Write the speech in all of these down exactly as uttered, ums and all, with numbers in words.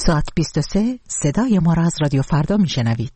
ساعت بیست و سه صدای ما را از رادیو فردا میشنوید.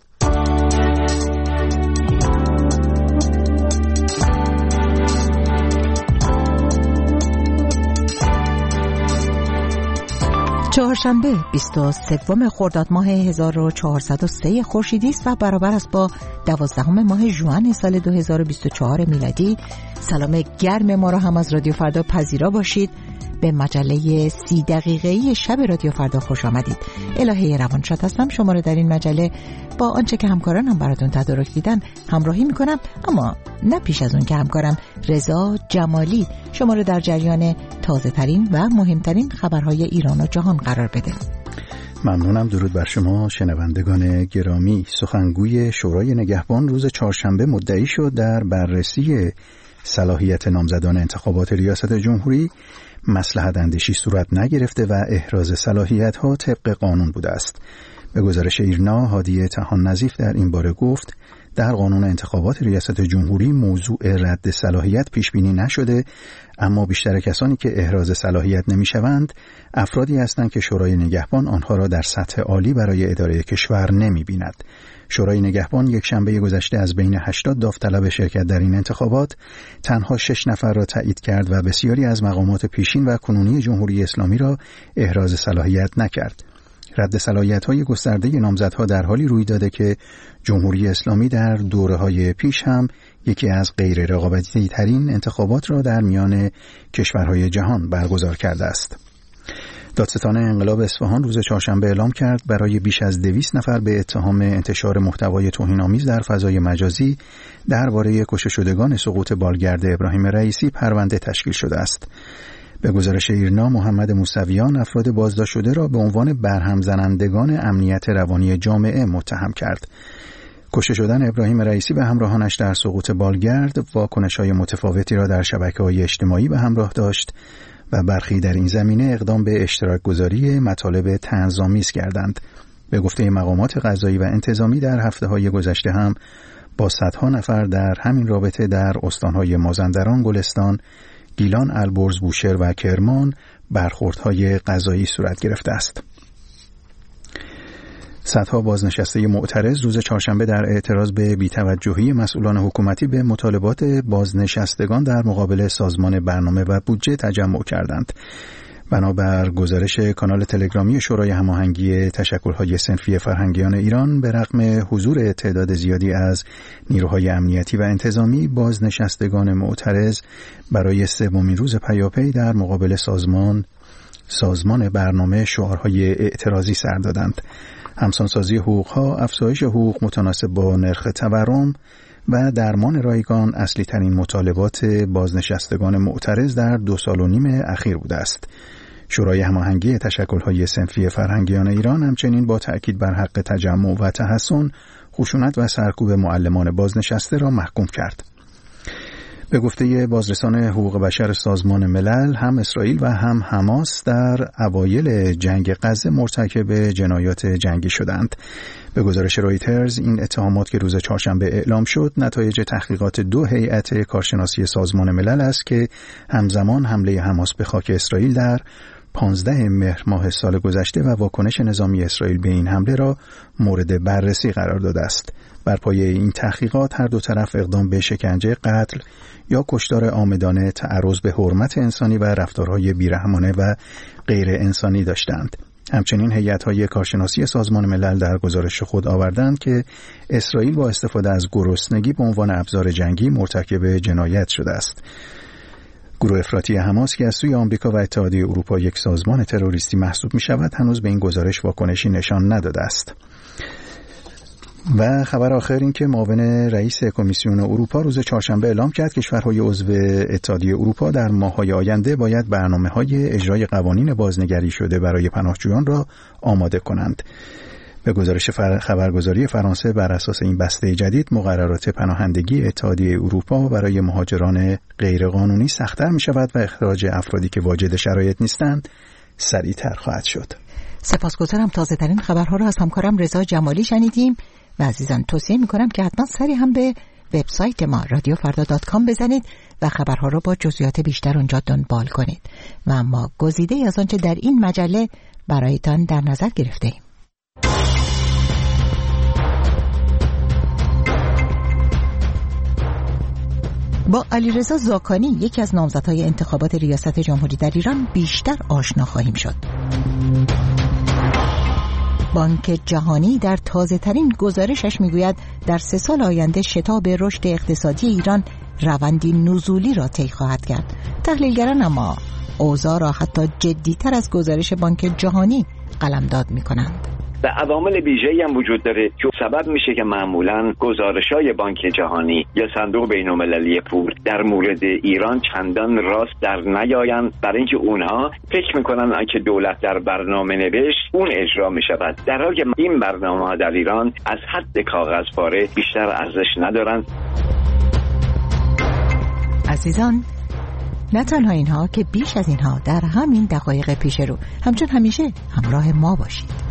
چهارشنبه بیست و سوم خرداد ماه هزار و چهارصد و سه خورشیدی است و برابر است با دوازدهم ماه ژوئن سال دو هزار و بیست و چهار میلادی. سلام گرم ما را هم از رادیو فردا پذیرا باشید. به مجله سی دقیقه‌ای شب رادیو فردا خوش آمدید. الهه روانشاد هستم. شما را در این مجله با آنچه که همکارانم براتون تدارک دیدن همراهی میکنم، اما نه پیش از اون که همکارم رضا جمالی شما را در جریان تازه ترین و مهمترین خبرهای ایران و جهان قرار بده. ممنونم. درود بر شما شنوندگان گرامی. سخنگوی شورای نگهبان روز چهارشنبه مدعی شد در بررسی صلاحیت نامزدان انتخابات ریاست جمهوری مصلحت اندیشی صورت نگرفته و احراز صلاحیت ها طبق قانون بوده است. به گزارش ایرنا، هادی طحان نظیف در این باره گفت در قانون انتخابات ریاست جمهوری موضوع رد صلاحیت پیش بینی نشده، اما بیشتر کسانی که احراز صلاحیت نمیشوند افرادی هستند که شورای نگهبان آنها را در سطح عالی برای اداره کشور نمی‌بیند. شورای نگهبان یک شنبه گذشته از بین هشتاد داوطلب شرکت در این انتخابات تنها شش نفر را تایید کرد و بسیاری از مقامات پیشین و کنونی جمهوری اسلامی را احراز صلاحیت نکرد. رد صلاحیت‌های گسترده نامزدها در حالی روی داده که جمهوری اسلامی در دوره‌های پیش هم یکی از غیر رقابتی ترین انتخابات را در میان کشورهای جهان برگزار کرده است. دادستان انقلاب اصفهان روز چهارشنبه اعلام کرد برای بیش از دویست نفر به اتهام انتشار محتوای توهین‌آمیز در فضای مجازی درباره کشته شدگان سقوط بالگرد ابراهیم رئیسی پرونده تشکیل شده است. به گزارش ایرنا، محمد موسویان افراد بازداشت شده را به عنوان برهم زنندگان امنیت روانی جامعه متهم کرد. کشته شدن ابراهیم رئیسی و همراهانش در سقوط بالگرد واکنش‌های متفاوتی را در شبکه‌های اجتماعی به همراه داشت و برخی در این زمینه اقدام به اشتراک گذاری مطالب طنزآمیز کردند. به گفته مقامات قضایی و انتظامی در هفته‌های گذشته هم با صدها نفر در همین رابطه در استان‌های مازندران، گلستان، گیلان، البرز، بوشهر و کرمان برخوردهای قضایی صورت گرفته است. صدها بازنشسته معترض روز چهارشنبه در اعتراض به بی‌توجهی مسئولان حکومتی به مطالبات بازنشستگان در مقابل سازمان برنامه و بودجه تجمع کردند. بنابر گزارش کانال تلگرامی شورای هماهنگی تشکل‌های صنفی فرهنگیان ایران، به رغم حضور تعداد زیادی از نیروهای امنیتی و انتظامی، بازنشستگان معترض برای سومین روز پیاپی در مقابل سازمان سازمان برنامه شعارهای اعتراضی سر دادند. همسانسازی حقوق‌ها، افزایش حقوق متناسب با نرخ تورم و درمان رایگان اصلی ترین مطالبات بازنشستگان معترض در دو سال و نیم اخیر بوده است. شورای هماهنگی تشکل‌های صنفی فرهنگیان ایران همچنین با تأکید بر حق تجمع و تحصن، خشونت و سرکوب معلمان بازنشسته را محکوم کرد. به گفته بازرسان حقوق بشر سازمان ملل، هم اسرائیل و هم حماس در اوایل جنگ غزه مرتکب جنایات جنگی شدند. به گزارش رویترز، این اتهامات که روز چهارشنبه اعلام شد نتایج تحقیقات دو هیئت کارشناسی سازمان ملل است که همزمان حمله حماس به خاک اسرائیل در پانزده مهر ماه سال گذشته و واکنش نظامی اسرائیل به این حمله را مورد بررسی قرار داده است. بر پایه این تحقیقات هر دو طرف اقدام به شکنجه، قتل یا کشتار عامدانه، تعرض به حرمت انسانی و رفتارهای بیرحمانه و غیر انسانی داشتند. همچنین هیئت‌های کارشناسی سازمان ملل در گزارش خود آوردند که اسرائیل با استفاده از گرسنگی به عنوان ابزار جنگی مرتکب جنایت شده است. گروه افراطی حماس که از سوی آمریکا و اتحادیه اروپا یک سازمان تروریستی محسوب می شود، هنوز به این گزارش واکنشی نشان نداده است. و خبر آخر این که معاون رئیس کمیسیون اروپا روز چهارشنبه اعلام کرد کشورهای عضو اتحادیه اروپا در ماه‌های آینده باید برنامه‌های اجرای قوانین بازنگری شده برای پناهجویان را آماده کنند. به گزارش خبرگزاری فرانسه، بر اساس این بسته جدید مقررات پناهندگی اتحادیه اروپا برای مهاجران غیرقانونی سخت‌تر می‌شود و اخراج افرادی که واجد شرایط نیستند سریع‌تر خواهد شد. سپاسگزارم. تازه‌ترین خبرها را از همکارم رضا جمالی شنیدیم و عزیزان توصیه می‌کنم که حتما سری هم به وبسایت ما رادیو فردا دات کام بزنید و خبرها را با جزئیات بیشتر اونجا دنبال کنید. و اما گزیده از آنچه در این مجله برایتان در نظر گرفته ایم. با علیرضا زاکانی، یکی از نامزدهای انتخابات ریاست جمهوری در ایران، بیشتر آشنا خواهیم شد. بانک جهانی در تازه ترین گزارشش میگوید در سه سال آینده شتاب رشد اقتصادی ایران روندی نزولی را طی خواهد کرد. تحلیلگران اما اوضاع را حتی جدی‌تر از گزارش بانک جهانی قلمداد می‌کنند. و عوامل ویژه‌ای هم وجود داره که سبب میشه که معمولاً گزارش‌های بانک جهانی یا صندوق بین‌المللی پول در مورد ایران چندان راست در نیایند، برای اینکه اونها فکر میکنن که دولت در برنامه نوشت اون اجرا میشود، در حالی که این برنامه‌ها در ایران از حد کاغذپاره بیشتر ارزش ندارند. عزیزان، نه تنها اینها که بیش از اینها در همین دقایق پیش رو همچون همیشه همراه ما باشید.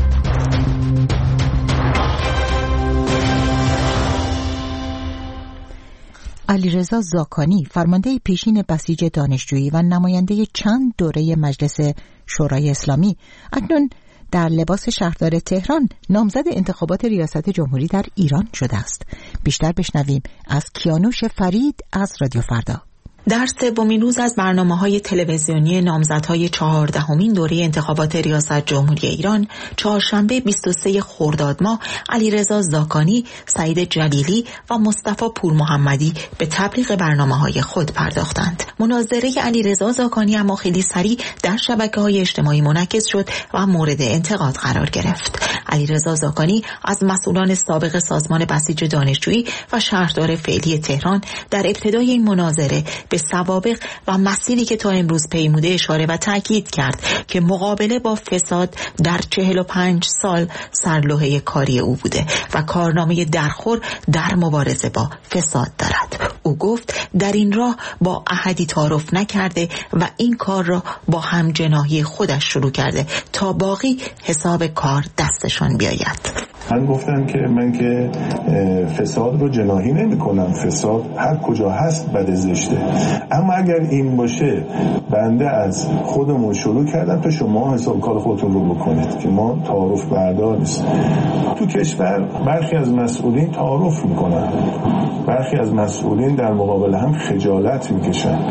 علیرضا زاکانی، فرمانده پیشین بسیج دانشجویی و نماینده چند دوره مجلس شورای اسلامی، اکنون در لباس شهردار تهران نامزد انتخابات ریاست جمهوری در ایران شده است. بیشتر بشنویم از کیانوش فرید از رادیو فردا. در سومین روز از برنامه‌های تلویزیونی نامزدهای چهاردهمین دوره انتخابات ریاست جمهوری ایران، چهارشنبه بیست و سوم خرداد ماه، علیرضا زاکانی، سعید جلیلی و مصطفی پورمحمدی به تبلیغ برنامه‌های خود پرداختند. مناظره علیرضا زاکانی اما خیلی سریع در شبکه‌های اجتماعی منعکس شد و مورد انتقاد قرار گرفت. علیرضا زاکانی از مسئولان سابق سازمان بسیج دانشجویی و شهردار فعلی تهران در ابتدای این مناظره به سوابق و مسیری که تا امروز پیموده اشاره و تاکید کرد که مقابله با فساد در چهل و پنج سال سرلوحه کاری او بوده و کارنامه درخور در مبارزه با فساد دارد. او گفت در این راه با احدی تعارف نکرده و این کار را با همجناحی خودش شروع کرده تا باقی حساب کار دستشان بیاید. من گفتم که من که فساد رو جناحی نمی کنم، فساد هر کجا هست بد زشته، اما اگر این باشه بنده از خودمون شروع کردم تا شما حساب کار خودتون رو بکنید که ما تعارف بردار نیست. تو کشور برخی از مسئولین تعارف میکنن، برخی از مسئولین در مقابل هم خجالت میکشن،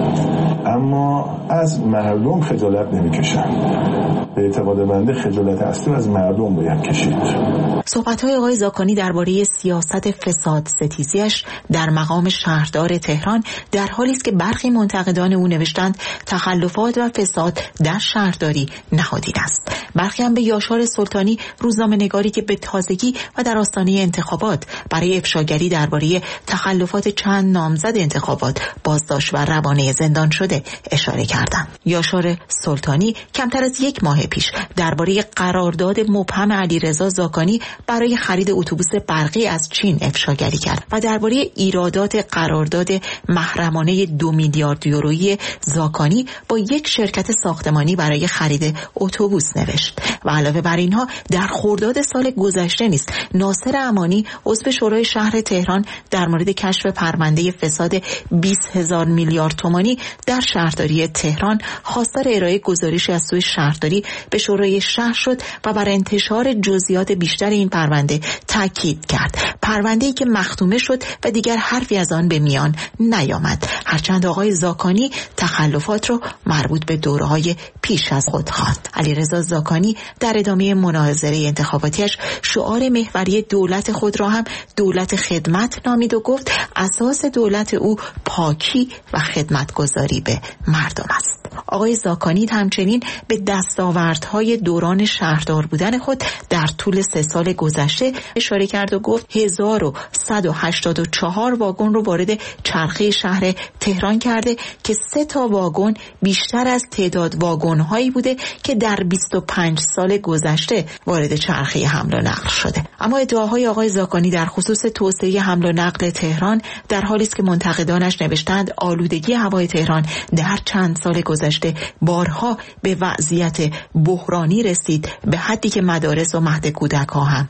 اما از مردم خجالت نمیکشن. به اعتقاد بنده خجالت اصلی از مردم باید کشید. صحبت‌های آقای زاکانی درباره سیاست فساد ستیزیش در مقام شهردار تهران در حالی است که برخی منتقدان او نوشتند تخلفات و فساد در شهرداری نهادین است. برخی هم به یاشار سلطانی، روزنامه‌نگاری که به تازگی و در آستانه انتخابات برای افشاگری درباره تخلفات چند نامزد انتخابات بازداشت و روانه زندان شده اشاره کردند. یاشار سلطانی کمتر از یک ماه پیش درباره قرارداد مبهم علیرضا زاکانی برای خرید اتوبوس برقی از چین افشاگری کرد و درباره ایرادات قرارداد محرمانه دو میلیارد یورویی زاکانی با یک شرکت ساختمانی برای خرید اتوبوس نوشت. و علاوه بر اینها در خرداد سال گذشته نیز ناصر امانی، عضو شورای شهر تهران، در مورد کشف پرونده فساد بیست هزار میلیارد تومانی در شهرداری تهران خواستار ارائه گزارشی از سوی شهرداری به شورای شهر شد و بر انتشار جزئیات بیشتر این پرونده تاکید کرد. پرونده‌ای که مختومه شد و دیگر حرفی از آن به میان نیامد، هرچند آقای زاکانی تخلفات را مربوط به دوره‌های پیش از خود خواند. علیرضا زاکانی در ادامه مناظره انتخاباتیش شعار محوری دولت خود را هم دولت خدمت نامید و گفت اساس دولت او پاکی و خدمتگزاری به مردم است. آقای زاکانی همچنین به دستاوردهای دوران شهردار بودن خود در طول سه سال گذشته اشاره کرد و گفت هزار و صد و هشتاد و چهار واگن رو وارد چرخه شهر تهران کرده که سه تا واگن بیشتر از تعداد واگن‌هایی بوده که در بیست و پنج سال گذشته وارد چرخه حمل و نقل شده. اما ادعاهای آقای زاکانی در خصوص توسعه حمل و نقل تهران در حالی است که منتقدانش نوشتند آلودگی هوای تهران در چند سال گذشته بارها به وضعیت بحرانی رسید، به حدی که مدارس و مهد کودک ها هم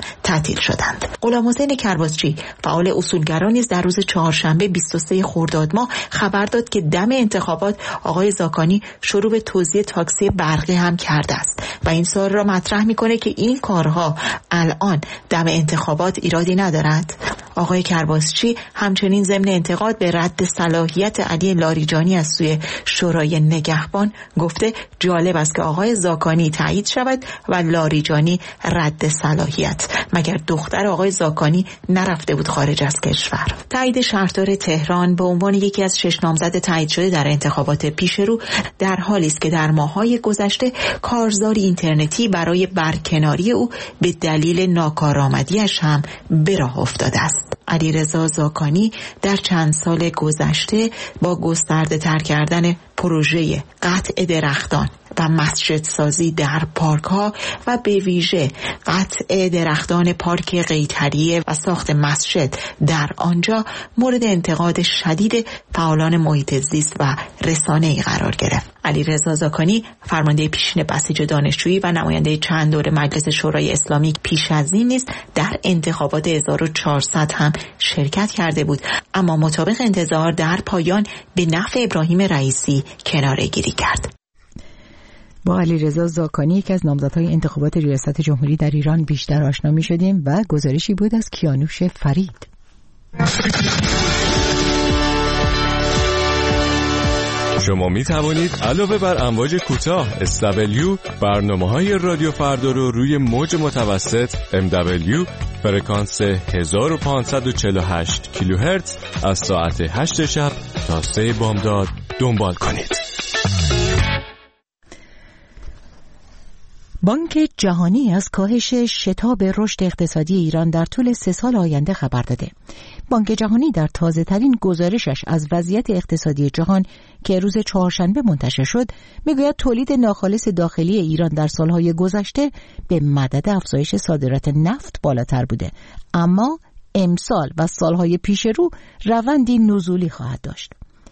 تعطیل شدند. غلامحسین کرباسچی فعال اصولگرا نیز در روز چهارشنبه بیست و سوم خرداد ماه خبر داد که دم انتخابات آقای زاکانی شروع به توزیع تاکسی برقی هم کرده است و این سوال را مطرح میکنه که این کارها الان دم انتخابات ایرادی ندارد. آقای کرباسچی همچنین ضمن انتقاد به رد صلاحیت علی لاریجانی از سوی شورای نگهبان گفته جالب است که آقای زاکانی تایید شود و لاریجانی رد صلاحیت. مگر دختر آقای زاکانی نرفته بود خارج از کشور؟ تایید شهردار تهران به عنوان یکی از شش نامزد تایید شده در انتخابات پیشرو در حالی است که در ماه‌های گذشته کارزار اینترنتی برای برکناری او به دلیل ناکارآمدی‌اش هم به راه افتاده است. علیرضا زاکانی در چند سال گذشته با گسترده تر کردن پروژه قطع درختان و مسجد سازی در پارک ها و به ویژه قطع درختان پارک قیطریه و ساخت مسجد در آنجا مورد انتقاد شدید فعالان محیط زیست و رسانه‌ای قرار گرفت. علیرضا زاکانی فرمانده پیشین بسیج دانشجویی و نماینده چند دوره مجلس شورای اسلامی پیش از این نیز در انتخابات هزار و چهارصد هم شرکت کرده بود، اما مطابق انتظار در پایان به نفع ابراهیم رئیسی کناره گیری کرد. با علیرضا زاکانی یک از نامزدهای انتخابات ریاست جمهوری در ایران بیشتر آشنا می شدیم و گزارشی بود از کیانوش فرید. شما می توانید علاوه بر امواج کوتاه اس دبلیو برنامه‌های رادیو فردا رو روی موج متوسط ام دبلیو فرکانس هزار و پانصد و چهل و هشت کیلوهرتز از ساعت هشت شب تا سه بامداد دنبال کنید. بانک جهانی از کاهش شتاب رشد اقتصادی ایران در طول سه سال آینده خبر داده. بانک جهانی در تازه ترین گزارشش از وضعیت اقتصادی جهان که روز چهارشنبه منتشر شد میگوید تولید ناخالص داخلی ایران در سالهای گذشته به مدد افزایش صادرات نفت بالاتر بوده، اما امسال و سالهای پیش رو روندی نزولی خواهد داشت.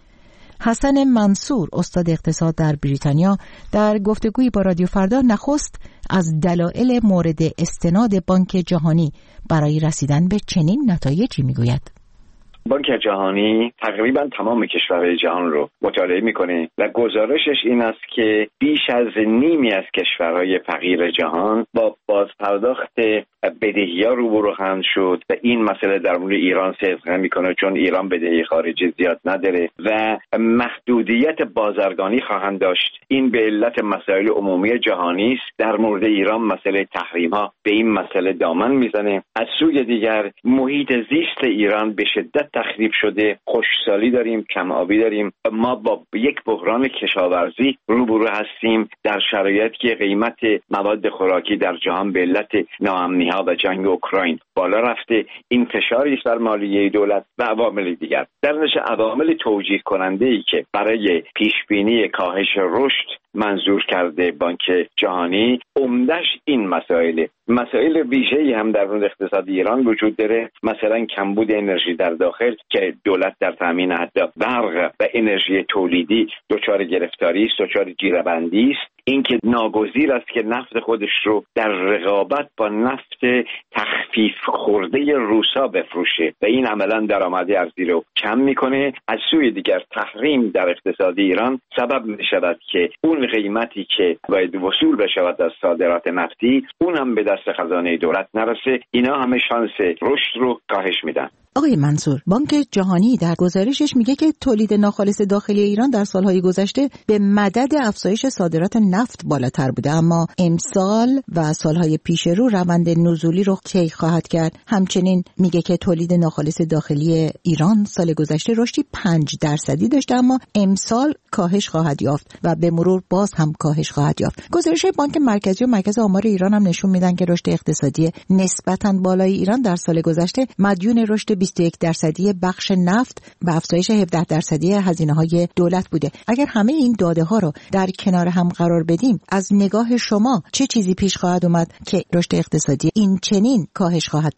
حسن منصور استاد اقتصاد در بریتانیا در گفتگویی با رادیو فردا نخست از دلایل مورد استناد بانک جهانی برای رسیدن به چنین نتایجی میگوید. بانک جهانی تقریبا تمام کشورهای جهان رو مطالعه میکنه و گزارشش این است که بیش از نیمی از کشورهای فقیر جهان با بازپرداخت بدهی‌ها روبرو خواهند شد و این مسئله در مورد ایران صدق میکنه، چون ایران بدهی خارجی زیاد نداره و محدودیت بازرگانی خواهند داشت. این به علت مسائل عمومی جهانی است. در مورد ایران مسئله تحریم‌ها به این مسئله دامن میزنه. از سوی دیگر محیط زیست ایران به شدت تخریب شده، خشکسالی داریم، کم آبی داریم. ما با یک بحران کشاورزی روبرو هستیم در شرایطی که قیمت مواد خوراکی در جهان به علت ناامنی‌ها و جنگ اوکراین بالا رفته. این فشاری بر مالیه دولت و عوامل دیگر. در نتیجه عوامل توجیه کننده‌ای که برای پیشبینی کاهش رشد منظور کرده بانک جهانی عمدش این مسائل مسائل ویژه‌ای هم در مورد اقتصاد ایران وجود داره، مثلا کمبود انرژی در داخل که دولت در تامین حتی برق و انرژی تولیدی دچار گرفتاری است، دچار جیره‌بندی است. اینکه ناگزیر است که نفت خودش رو در رقابت با نفت تخفیف خورده روسا بفروشه و این عملا درآمد ارزی رو کم میکنه. از سوی دیگر تحریم در اقتصاد ایران سبب میشود که اون قیمتی که باید وصول بشود از صادرات نفتی اون هم به دست خزانه دولت نرسه. اینا همه شانس رشد رو کاهش میدن. آقای منصور، بانک جهانی در گزارشش میگه که تولید ناخالص داخلی ایران در سالهای گذشته به مدد افزایش صادرات نفت بالاتر بوده، اما امسال و سالهای پیش رو روند نزولی رو طی خواهد کرد. همچنین میگه که تولید ناخالص داخلی ایران سال گذشته رشدی پنج درصدی داشته، اما امسال کاهش خواهد یافت و به مرور باز هم کاهش خواهد یافت. گزارش بانک مرکزی و مرکز آمار ایران هم نشون میدن که رشد اقتصادی نسبتاً بالای ایران در سال گذشته مدیون رشد بیست و یک درصدی بخش نفت و افزایش هفده درصدی هزینه‌های دولت بوده. اگر همه این داده ها رو در کنار هم قرار بدیم، از نگاه شما چه چیزی پیش خواهد اومد که رشد اقتصادی این چنین کاهش خواهد داشت؟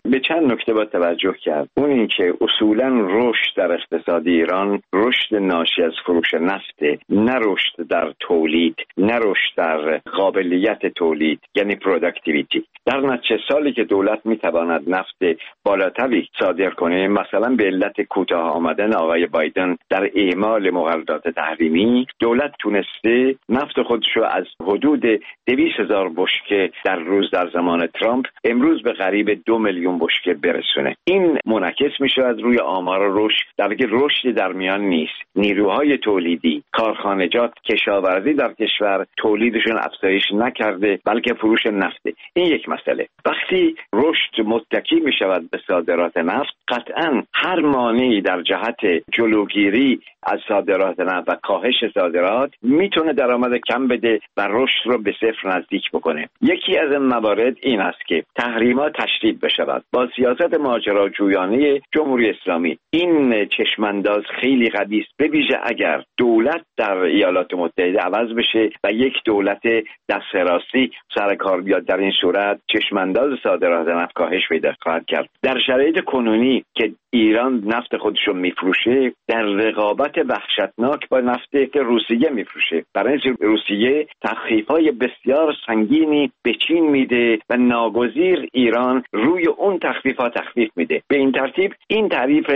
به چند نکته با توجه کرد. اون این که اصولاً رشد در اقتصاد ایران رشد ناشی از فروش نفت، نه رشد در تولید، نه رشد در قابلیت تولید، یعنی پروداکتیویتی. در نتیجه سالی که دولت میتواند نفت بالاتری صادر کنه، مثلا به علت کوتاه آمدن آقای بایدن در اعمال مقررات تحریمی، دولت تونسته نفت خودش رو از حدود دویست هزار بشکه در روز در زمان ترامپ امروز به قریب دو میلیون بشکه برسونه. این منعکس میشود روی آمار رشد، در حالی که رشد در میان نیست. نیروهای تولیدی، کارخانجات، کشاورزی در کشور تولیدشون افزایش نکرده، بلکه فروش نفته. این یک مسئله. وقتی رشد متکی میشود به صادرات نفت، قطعاً هر مانعی در جهت جلوگیری از صادرات نفت و کاهش صادرات میتونه درآمد کم بده و رشد رو به صفر نزدیک بکنه. یکی از این موارد این است که تحریمات تشدید بشود. با سیاست ماجراجویانه جمهوری اسلامی این چشمانداز خیلی قوی است، به ویژه اگر دولت در ایالات متحده عوض بشه و یک دولت دست راستی سر کار بیاد، در این صورت چشمانداز صادرات نفت کاهش پیدا خواهد کرد. در شرایط کنونی که ایران نفت خودش رو میفروشه، در رقابت وحشتناک با نفت روسیه میفروشه. برای اینکه روسیه تخفیف‌های بسیار سنگینی به چین میده و ناگزیر ایران روی اون تخفیفات تخفیف میده. به این ترتیب این تعریف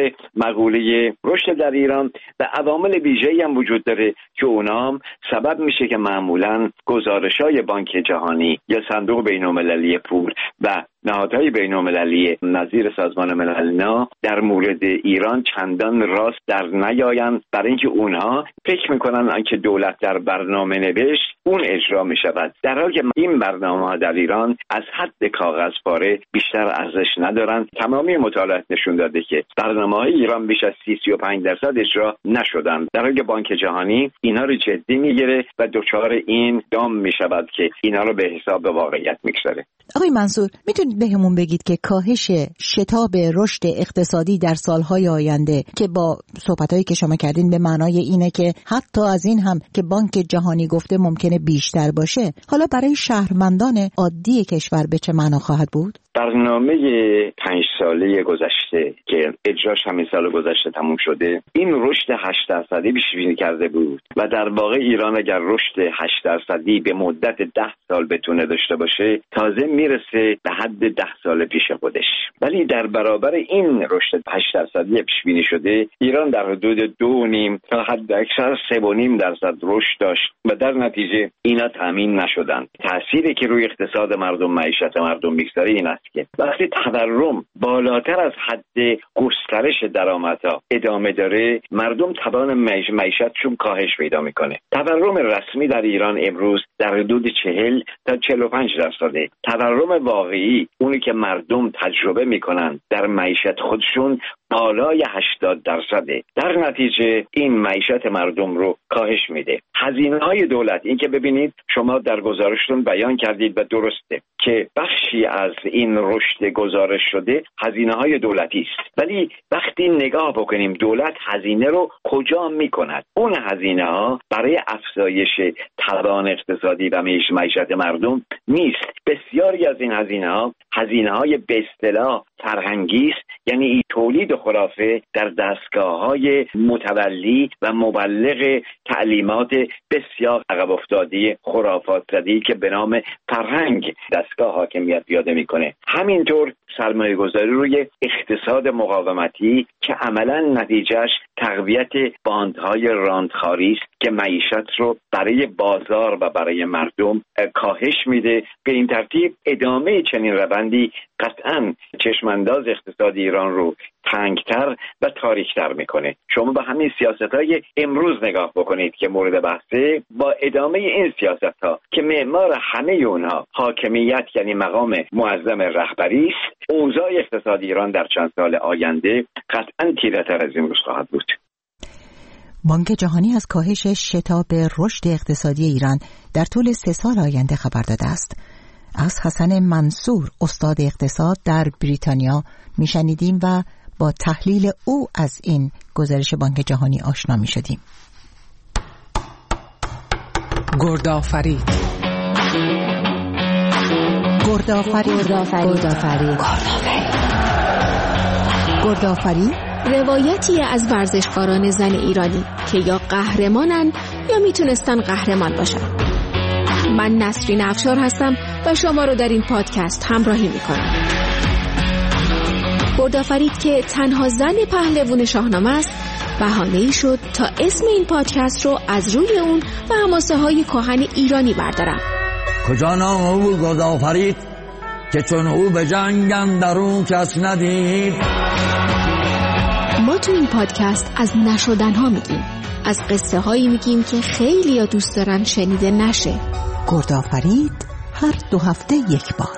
مقوله رشد در ایران و عوامل ویژه‌ای هم وجود داره که اونام سبب میشه که معمولاً گزارش‌های بانک جهانی یا صندوق بین‌المللی پول و نهادهای بین‌المللی نظیر سازمان ملل در مورد ایران چندان راست در نیایند، برای اینکه اونها فکر میکنن آنکه دولت در برنامه نوشت اون اجرا میشود، در حالی که این برنامه‌ها در ایران از حد کاغذ پاره بیشتر ارزش ندارند. تمامی مطالعات نشون داده که برنامه‌های ایران بیش از سی تا سی و پنج درصد اجرا نشدند، در حالی که بانک جهانی اینا رو جدی میگیره و دچار این دام میشود که اینا رو به حساب واقعیت میگذاره. آقای منصور، میتونید بهمون بگید که کاهش شتاب رشد اقتصادی در سالهای آینده که با صحبتایی که شما کردین به معنای اینه که حتی از این هم که بانک جهانی گفته ممکنه بیشتر باشه، حالا برای شهروندان عادی کشور به چه معنا خواهد بود؟ برنامه پنج ساله گذشته که اجراش همین سال گذشته تموم شده، این رشد هشت درصدی پیش بینی کرده بود و در واقع ایران اگر رشد هشت درصدی به مدت ده سال بتونه داشته باشه، تازه میرسه به حد ده سال پیش خودش. ولی در برابر این رشد هشت درصدی پیش بینی شده، ایران در حدود دو و نیم تا حد اکثر سه و نیم درصد رشد داشت و در نتیجه اینا تامین نشدن. تأثیری که روی اقتصاد مردم، معیشت مردم میگذاره این است که وقتی تورم بالاتر از حد گسترش درآمدها ادامه داره، مردم توان معیشتشون کاهش پیدا میکنه. تورم رسمی در ایران امروز در حدود چهل تا چهل و پنج درصده. تورم واقعی، اونی که مردم تجربه میکنن در معیشت خودشون، بالای هشتاد درصده. در نتیجه این معیشت مردم رو کاهش میده. هزینه های دولت، این که ببینید شما در گزارشتون بیان کردید و درسته که بخشی از این رشد گزارش شده هزینه های دولتی است، ولی وقتی نگاه بکنیم دولت هزینه رو کجا میکند، اون هزینه ها برای افزایش توان اقتصادی و معیشت مردم نیست. بسیاری از این هزینه ها هزینه های به اصطلاح فرهنگی است، یعنی این تولید خرافه در دستگاه‌های متولی و مبلغ تعلیمات بسیار عقب افتاده خرافات زدی که به نام فرهنگ دستگاه حاکمیت پیاده میکنه. همینطور سرمایه گذاری روی اقتصاد مقاومتی که عملا نتیجهش تقویت باندهای راندخاری است که معیشت رو برای بازار و برای مردم کاهش میده. به این ترتیب ادامه چنین روندی قطعاً چشمانداز اقتصادی ایران رو تنگتر و تاریکتر میکنه. شما به همین سیاست‌های امروز نگاه بکنید که مورد بحثه، با ادامه این سیاست‌ها که معمار همه اونها حاکمیت یعنی مقام معظم رهبری است، اوضاع اقتصادی ایران در چند سال آینده قطعاً تیره‌تر از امروز خواهد بود. بانک جهانی از کاهش شتاب رشد اقتصادی ایران در طول سه سال آینده خبر داده است. از حسن منصور، استاد اقتصاد در بریتانیا میشنیدیم و با تحلیل او از این گزارش بانک جهانی آشنا میشدیم. گردآفرید گردآفرید گردآفرید گردآفرید روایتی از ورزشکاران زن ایرانی که یا قهرمانن یا میتونستن قهرمان باشن. من نسرین افشار هستم و شما رو در این پادکست همراهی میکنم. گردآفرید که تنها زن پهلوان شاهنامه است، بهانه‌ای شد تا اسم این پادکست رو از روی اون و حماسه های کهن ایرانی بردارم. کجا نام او گردآفرید که چون او به جنگ اندرون کس ندید. ما تو این پادکست از نشدن‌ها میگیم، از قصه هایی میگیم که خیلی ها دوست دارن شنیده نشه. گردآفرید هر دو هفته یک بار.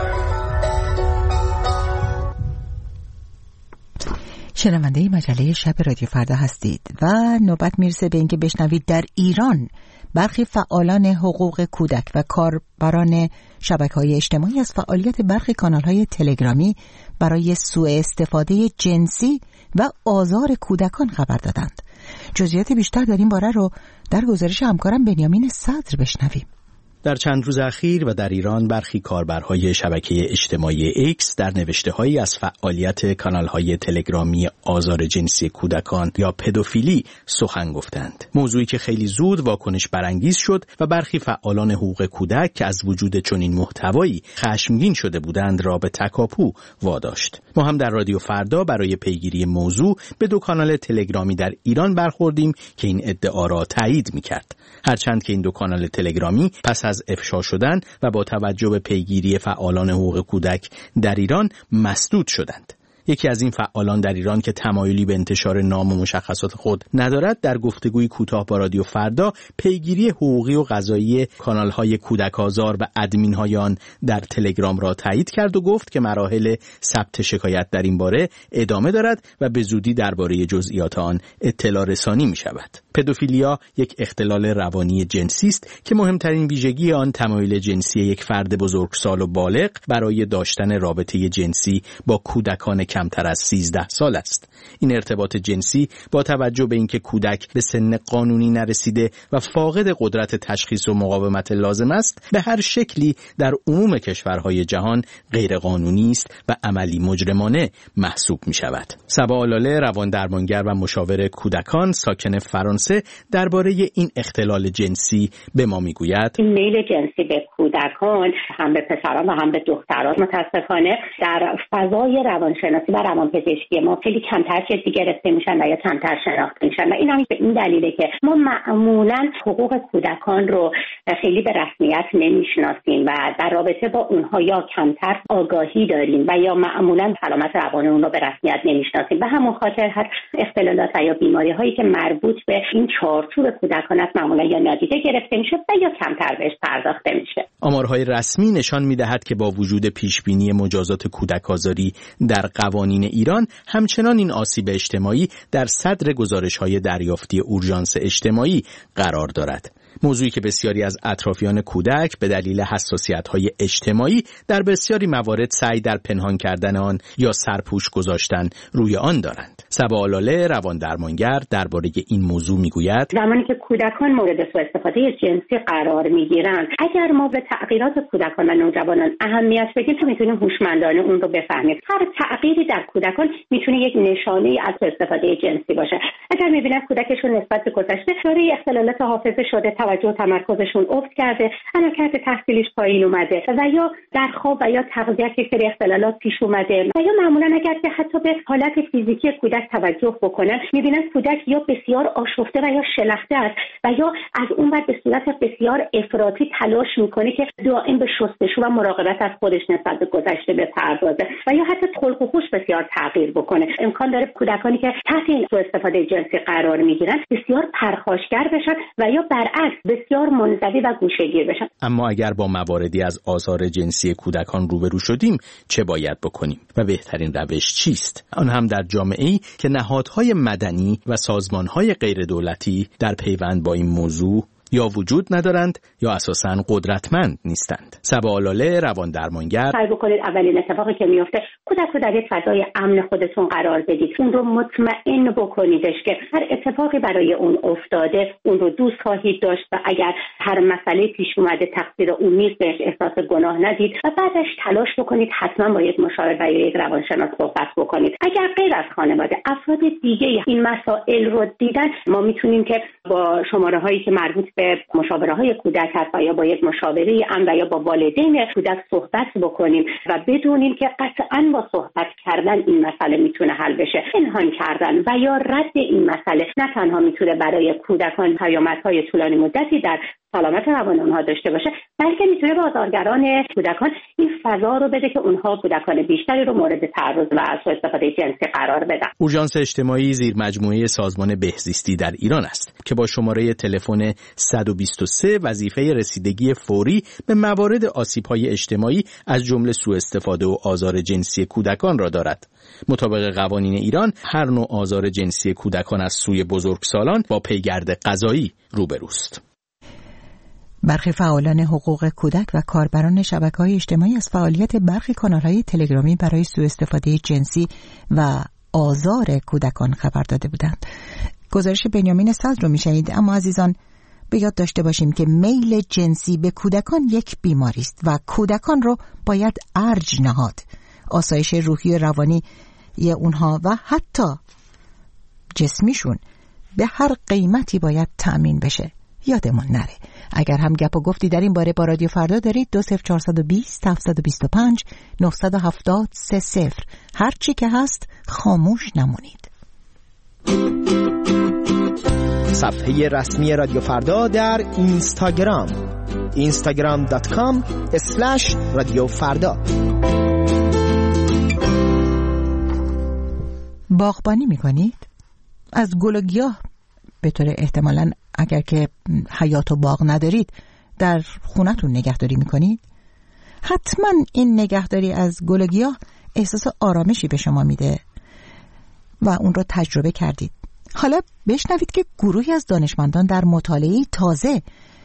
شنونده مجله شب رادیو فردا هستید و نوبت میرسه به اینکه بشنوید در ایران برخی فعالان حقوق کودک و کاربران شبکه‌های اجتماعی از فعالیت برخی کانال‌های تلگرامی برای سوء استفاده جنسی و آزار کودکان خبر دادند. جزئیات بیشتر در این باره رو در گزارش همکارم بنیامین صدر بشنویم. در چند روز اخیر و در ایران برخی کاربرهای شبکه اجتماعی ایکس در نوشته‌هایی از فعالیت کانال‌های تلگرامی آزار جنسی کودکان یا پدوفیلی سخن گفتند. موضوعی که خیلی زود واکنش برانگیز شد و برخی فعالان حقوق کودک که از وجود چنین محتوایی خشمگین شده بودند را به تکاپو واداشت. ما هم در رادیو فردا برای پیگیری موضوع به دو کانال تلگرامی در ایران برخوردیم که این ادعا را تایید می‌کرد. هرچند که این دو کانال تلگرامی پس از افشا شدن و با توجه به پیگیری فعالان حقوق کودک در ایران مسدود شدند. یکی از این فعالان در ایران که تمایلی به انتشار نام و مشخصات خود ندارد در گفتگوی کوتاه با رادیو فردا پیگیری حقوقی و قضایی کانال‌های کودک آزار و ادمین‌های آن در تلگرام را تایید کرد و گفت که مراحل ثبت شکایت در این باره ادامه دارد و به زودی درباره جزئیات آن اطلاع رسانی می‌شود. پدوفیلیا یک اختلال روانی جنسی است که مهمترین ویژگی آن تمایل جنسی یک فرد بزرگسال و بالغ برای داشتن رابطه جنسی با کودکان کمتر از سیزده سال است. این ارتباط جنسی با توجه به اینکه کودک به سن قانونی نرسیده و فاقد قدرت تشخیص و مقاومت لازم است، به هر شکلی در عموم کشورهای جهان غیر قانونی است و عملی مجرمانه محسوب می شود. صبا آلاله روان درمانگر و مشاور کودکان ساکن فرانسه درباره این اختلال جنسی به ما می گوید: میل جنسی به کودکان هم به پسران و هم به دختران متاسفانه در فضای روانشناسی و روانپزشکی ما خیلی کمتر جدی گرفته میشن و یا کمتر شناخته میشن و این هم به این دلیله که ما معمولا حقوق کودکان رو خیلی به رسمیت نمیشناسیم و در رابطه با اونها یا کمتر آگاهی داریم و یا معمولا سلامت روان اون رو به رسمیت نمیشناسیم. به همون خاطر هر اختلالات یا بیماری هایی که مربوط به این چارچوب کودکان است معمولا یا نادیده گرفته میشه و یا کمتر بهش پرداخته میشه. آمارهای رسمی نشان میدهد که با وجود پیشبینی مجازات کودک آزاری در قوانین ایران، همچنان این آسیب اجتماعی در صدر گزارش‌های دریافتی اورژانس اجتماعی قرار دارد. موضوعی که بسیاری از اطرافیان کودک به دلیل حساسیت‌های اجتماعی در بسیاری موارد سعی در پنهان کردن آن یا سرپوش گذاشتن روی آن دارند. صبا آلاله روان درمانگر درباره این موضوع میگوید: زمانی که کودکان مورد سوء استفاده جنسی قرار میگیرند، اگر ما به تغییرات کودکان و نوجوانان اهمیت بدیم تا میتونیم هوشمندانه اون رو بفهمیم. هر تغییری در کودکان میتونه یک نشانه از سوء استفاده جنسی باشه. اگر میبینن کودکشون نسبت به گذشته داره اختلالات حافظه شده، توجه و تمرکزشون افت کرده، عملکرد تحصیلیش پایین اومده و یا در خواب و یا تغذیه یک سری اختلالات پیش اومده و یا معمولا اگر که حتی به حالت فیزیکی کودک توجه بکنن، میبینن کودک یا بسیار آشفته و یا شلخته است و یا از اون بعد به صورت بسیار افراطی تلاش میکنه که دائم به شستشو و مراقبت از خودش نسبت به گذشته بپردازه و یا حتی خلق و خوش بسیار تغییر بکنه. امکان داره کودکانی که تحت این سوء استفاده جنسی قرار میگیرن بسیار پرخاشگر بشن و یا برعکس بسیار منزوی و گوشه‌گیر بشن. اما اگر با مواردی از آزار جنسی کودکان روبرو شدیم چه باید بکنیم و بهترین روش چیست؟ آن هم در جامعه‌ای که نهادهای مدنی و سازمانهای غیر دولتی در پیوند با این موضوع یا وجود ندارند یا اساساً قدرتمند نیستند. صبا آلاله روان درمانگر: سعی بکنید اولین اتفاقی که میفته کودک رو در یک فضای امن خودتون قرار بدید، اون رو مطمئن بکنیدش که هر اتفاقی برای اون افتاده اون رو دوست خواهید داشت و اگر هر مسئله پیش اومده تقصیر اون نیست بهش احساس گناه ندید و بعدش تلاش بکنید حتما با یک مشاور و یا یک روانشناس صحبت بکنید. اگر غیر از خانواده افراد دیگه این مسائل رو دیدن، ما میتونیم که با شماره هایی که مربوط به مشاوره های کودک هست و یا با یک مشاوره امن و یا با والدین کودک صحبت بکنیم و بدونیم که قطعاً با صحبت کردن این مسئله میتونه حل بشه. پنهان کردن و یا رد این مسئله نه تنها میتونه برای کودکان پیامدهای طولانی مدتی در سلامت روان اونها داشته باشه، بلکه میتونه به بازارگران کودکان این فضا رو بده که اونها کودکان بیشتری رو مورد تعرض و سوء استفاده جنسی قرار بدن. اورژانس اجتماعی زیر مجموعه سازمان بهزیستی در ایران است که با شماره تلفن صد و بیست و سه وظیفه رسیدگی فوری به موارد آسیب‌های اجتماعی از جمله سوء استفاده و آزار جنسی کودکان را دارد. مطابق قوانین ایران هر نوع آزار جنسی کودکان از سوی بزرگسالان با پیگرد قضایی روبروست. برخی فعالان حقوق کودک و کاربران شبکه‌های اجتماعی از فعالیت برخی کانال‌های تلگرامی برای سوء استفاده جنسی و آزار کودکان خبر داده بودند. گزارش بنیامین صدر رو می‌شنید. اما عزیزان به یاد داشته باشیم که میل جنسی به کودکان یک بیماری است و کودکان رو باید ارج نهاد. آسایش روحی و روانی ی اونها و حتی جسمیشون به هر قیمتی باید تأمین بشه. یادمون نره. اگر هم گپ و گفتی در این باره با رادیو فردا دارید دو صفر چهار دو صفر هفت دو پنج نه هفت صفر سه صفر هر چی که هست خاموش نمونید. صفحه رسمی رادیو فردا در اینستاگرام اینستاگرام دات کام اسلش رادیو فردا. باغبانی میکنید؟ از گل و گیاه به طور احتمالاً اگر که حیات و باغ ندارید در خونتون نگهداری میکنید؟ حتما این نگهداری از گل و گیاه احساس آرامشی به شما میده و اون رو تجربه کردید. حالا بشنوید که گروهی از دانشمندان در مطالعه‌ای تازه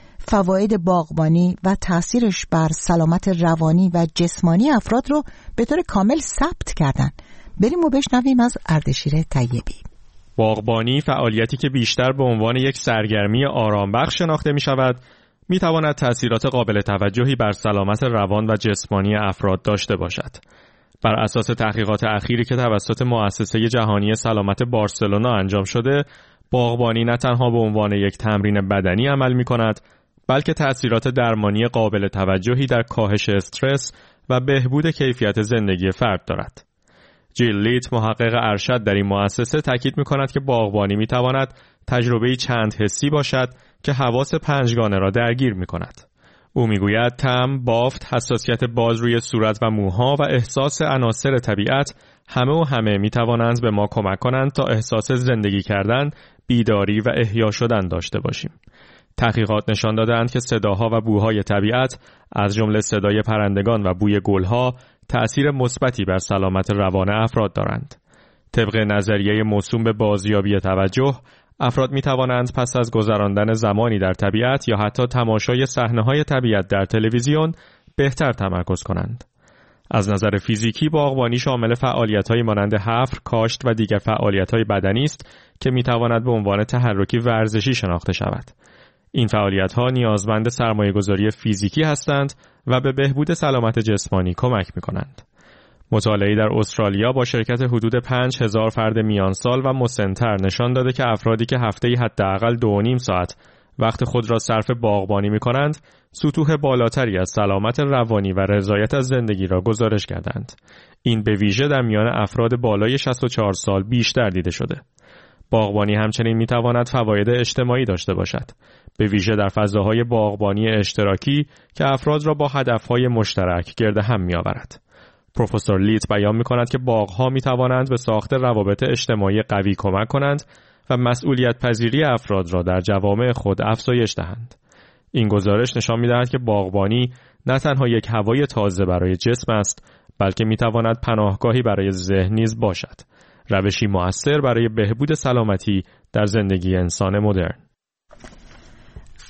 فواید باغبانی و تأثیرش بر سلامت روانی و جسمانی افراد رو به طور کامل ثبت کردن. بریم و بشنویم از اردشیر طیبی. باغبانی فعالیتی که بیشتر به عنوان یک سرگرمی آرامبخش شناخته می شود، می تواند تأثیرات قابل توجهی بر سلامت روان و جسمانی افراد داشته باشد. بر اساس تحقیقات اخیری که توسط مؤسسه جهانی سلامت بارسلونا انجام شده، باغبانی نه تنها به عنوان یک تمرین بدنی عمل می کند، بلکه تأثیرات درمانی قابل توجهی در کاهش استرس و بهبود کیفیت زندگی فرد دارد. جیل لیت، محقق ارشد در این مؤسسه، تاکید می‌کند که باغبانی می‌تواند تجربه‌ای چند حسی باشد که حواس پنجگانه را درگیر می‌کند. او می‌گوید طعم، بافت، حساسیت باز روی صورت و موها و احساس عناصر طبیعت همه و همه می‌توانند به ما کمک کنند تا احساس زندگی کردن، بیداری و احیا شدن داشته باشیم. تحقیقات نشان دادند که صداها و بوهای طبیعت از جمله صدای پرندگان و بوی گلها تأثیر مثبتی بر سلامت روان افراد دارند. طبق نظریه موسوم به بازیابی توجه، افراد می توانند پس از گذراندن زمانی در طبیعت یا حتی تماشای صحنه‌های طبیعت در تلویزیون بهتر تمرکز کنند. از نظر فیزیکی، باغبانی شامل فعالیت‌های مانند حفر، کاشت و دیگر فعالیت‌های بدنی است که می تواند به عنوان تحرکی ورزشی شناخته شود. این فعالیت‌ها نیازمند سرمایه‌گذاری فیزیکی هستند و به بهبود سلامت جسمانی کمک می‌کنند. مطالعه‌ای در استرالیا با شرکت حدود پنج هزار فرد میانسال و مسن‌تر نشان داده که افرادی که هفته‌ای حداقل دو و نیم ساعت وقت خود را صرف باغبانی می‌کنند، سطوح بالاتری از سلامت روانی و رضایت از زندگی را گزارش کردند. این به ویژه در میان افراد بالای شصت و چهار سال بیشتر دیده شده. باغبانی همچنین می‌تواند فواید اجتماعی داشته باشد، به ویژه در فضاهای باغبانی اشتراکی که افراد را با هدفهای مشترک گرد هم می‌آورد. پروفسور لیت بیان می‌کند که باغ‌ها می‌توانند به ساخت روابط اجتماعی قوی کمک کنند و مسئولیت پذیری افراد را در جوامع خود افزایش دهند. این گزارش نشان می‌دهد که باغبانی نه تنها یک هوای تازه برای جسم است، بلکه می‌تواند پناهگاهی برای ذهن نیز باشد، روشی مؤثر برای بهبود سلامتی در زندگی انسان مدرن.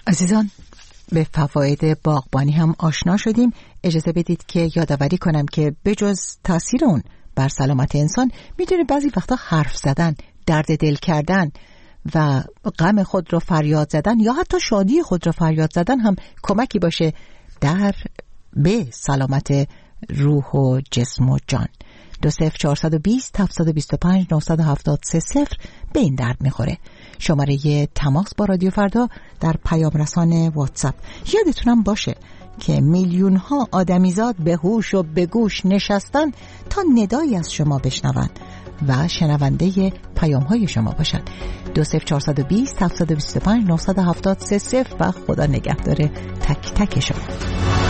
عزیزان، به فواید باغبانی هم آشنا شدیم. اجازه بدید که یادآوری کنم که بجز تاثیر اون بر سلامت انسان، میدونه بعضی وقتا حرف زدن، درد دل کردن و غم خود رو فریاد زدن یا حتی شادی خود رو فریاد زدن هم کمکی باشه در به سلامت روح و جسم و جان. دو صفر چهارصد و بیست هفتصد و بیست و پنج نهصد و هفتاد سه صفر به این درد میخوره. شماره تماس با رادیو فردا در پیام رسان واتساپ. یادتونم باشه که میلیون ها آدمیزاد به هوش و به گوش نشستن تا ندایی از شما بشنون و شنونده پیام های شما باشن. دو صفر چهارصد و بیست هفتصد و بیست و پنج نهصد و هفتاد سه صفر و خدا نگهدار تک تک شما.